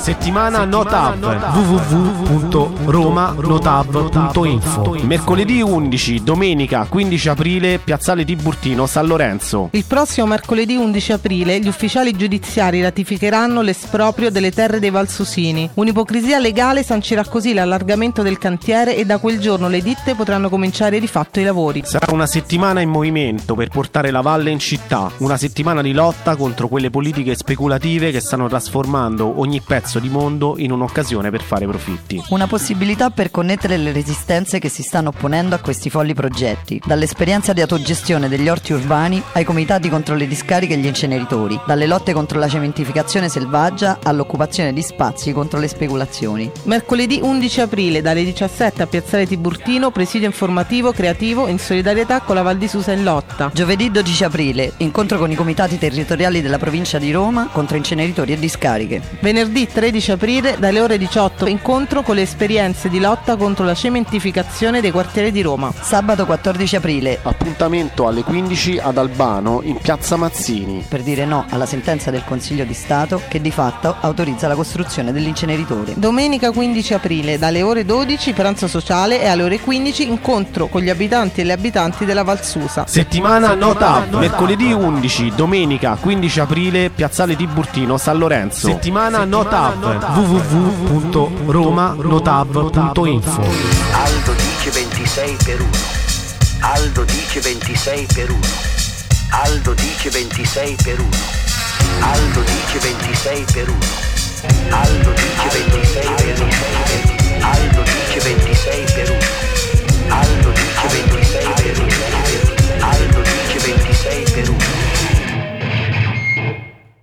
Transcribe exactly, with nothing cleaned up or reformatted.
Settimana Notav, w w w punto roma notav punto info. Mercoledì undici, domenica quindici aprile, Piazzale Tiburtino, San Lorenzo. Il prossimo mercoledì undici aprile gli ufficiali giudiziari ratificheranno l'esproprio delle terre dei Valsusini. Un'ipocrisia legale sancirà così l'allargamento del cantiere e da quel giorno le ditte potranno cominciare di fatto i lavori. Sarà una settimana in movimento per portare la valle in città, una settimana di lotta contro quelle politiche speculative che stanno trasformando ogni pezzo di mondo in un'occasione per fare profitti. Una possibilità per connettere le resistenze che si stanno opponendo a questi folli progetti, dall'esperienza di autogestione degli orti urbani ai comitati contro le discariche e gli inceneritori, dalle lotte contro la cementificazione selvaggia all'occupazione di spazi contro le speculazioni. Mercoledì undici aprile dalle diciassette a Piazzale Tiburtino, presidio informativo creativo in solidarietà con la Val di Susa in lotta. Giovedì dodici aprile, incontro con i comitati territoriali della provincia di Roma contro inceneritori e discariche. Venerdì tredici aprile dalle ore diciotto, incontro con le esperienze di lotta contro la cementificazione dei quartieri di Roma. Sabato quattordici aprile, appuntamento alle quindici ad Albano in Piazza Mazzini per dire no alla sentenza del Consiglio di Stato che di fatto autorizza la costruzione dell'inceneritore. Domenica quindici aprile dalle ore dodici pranzo sociale e alle ore quindici incontro con gli abitanti e le abitanti della Val Susa. Settimana Notav, mercoledì undici, domenica quindici aprile, Piazzale Tiburtino, San Lorenzo. Settimana Notav, w w w punto roma notav punto info. Aldo dice ventisei per uno. Aldo dice ventisei per uno. Aldo dice ventisei per uno. Aldo dice ventisei per uno. Aldo dice ventisei per uno. Aldo dice ventisei per uno. Aldo dice ventisei per uno.